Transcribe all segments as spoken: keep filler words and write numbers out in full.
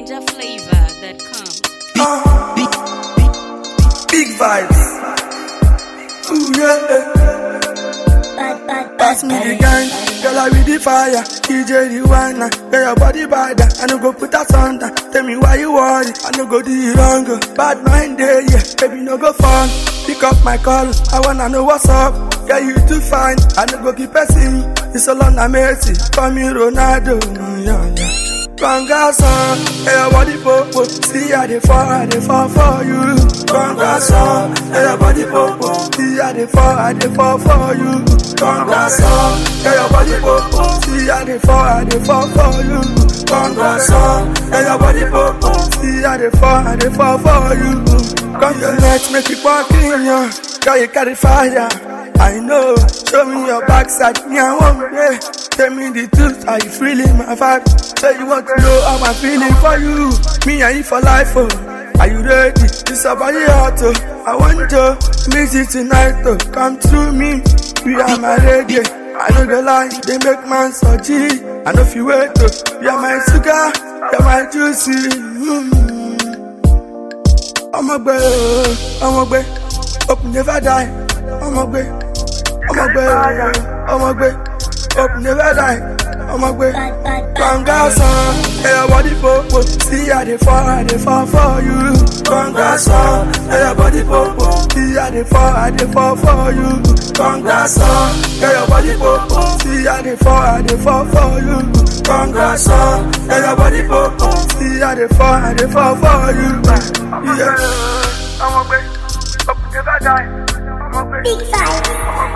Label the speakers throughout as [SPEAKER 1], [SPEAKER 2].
[SPEAKER 1] ninja flavor that comes.
[SPEAKER 2] Uh, big, big, big vibes. Ooh, yeah.
[SPEAKER 3] Bad, bad,
[SPEAKER 2] Pass me the gun, girl, I with the fire. D J the one, get your body bad. I no go put us under. Tell me why you worry. I no go do you wrong. Bad mind day, yeah, baby no go fun. Pick up my call, I wanna know what's up. Yeah, you too fine. I no go keep pressing. It's all on the mercy. Call me Ronaldo, yeah, yeah. Congrats on, hey, your body popo. See how they fall, how they fall for you. Congrats on, hey, your body popo. See how they fall, how they fall for you. Congrats on, hey, your body popo. See how they fall, how they fall for you. Congrats on, hey, your body popo. See how they fall, how they fall for you. Come to next, make it walk in ya. Girl, you carry fire. I know, show me your backside, me I want yeah. Tell me the truth, are you feeling my vibe? Say you want to know how I'm feeling for you. Me and you for life, oh. Are you ready? It's about you hot, oh. I want to miss you tonight, oh. Come to me, we are my reggae. I know the lie, they make man so G. I know if you wait, oh. You are my sugar, you are my juicy. Mm. I'm a boy, I'm a boy. Hope never die. I'm a boy. I'm a boy, I'm a boy, hope never die. I'm a boy, congrats on, hey, your body popo. See how they fall, how they fall for you. Congrats on, hey, your body popo. See how they fall, how they fall for you. Congrats on, hey, your body popo. See how they fall, how they fall for you. Congrats on, hey, your body popo. See how they fall, how they fall for you. Yeah, I'm a boy, hope never die.
[SPEAKER 3] big five.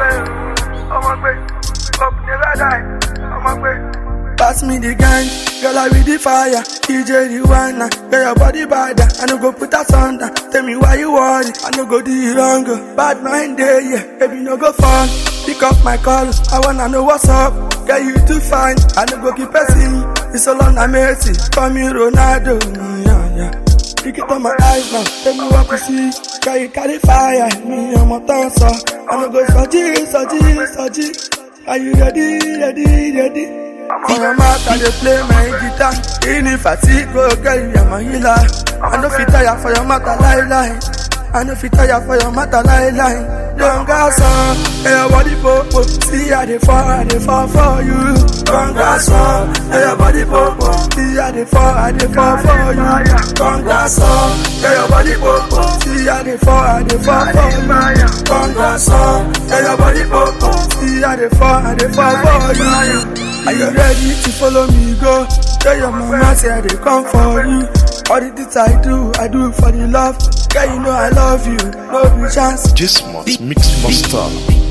[SPEAKER 2] Pass me the gun, girl, I with the fire. D J the one, get your body bad. I no go put us under. Tell me why you worry. I no go do you wrong. Bad mind day, yeah, baby no go fun. Pick up my call, I wanna know what's up. Girl, you too fine. I no go keep pressing. It's all on the mercy. Call me Ronaldo, yeah, yeah. Pick it on my eyes now, tell me what you see. Girl, you carry fire, me I'm a dancer. I no go soji, soji, soji. Are you ready, ready, ready? For your mouth, I dey play my guitar. Even if I see go, girl, you are my healer. I no fit tire for your matter, lie, lie. I no fit tire for your matter, lie, lie. Congrats on, hey, your body popo. See how they fall, how they fall for you. Congrats on, hey, your body popo. See how they fall, how they fall for you. Congrats on, hey, your body popo. See how they fall, how they fall for you. Congrats on, hey, your body popo. See how they fall, how they fall for you. Are you ready to follow me, go? Tell your mama say I dey come for you. All the things I do, I do for the love. Girl, you know I love you, no be chance.
[SPEAKER 4] J-Smart Mix Master.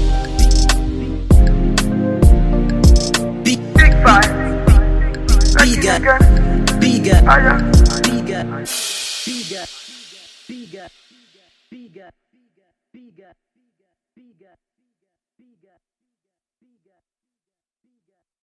[SPEAKER 2] Big, big five.
[SPEAKER 3] Bigger, bigger, bigger, bigger, bigger, bigger, bigger, bigger, bigger, bigger.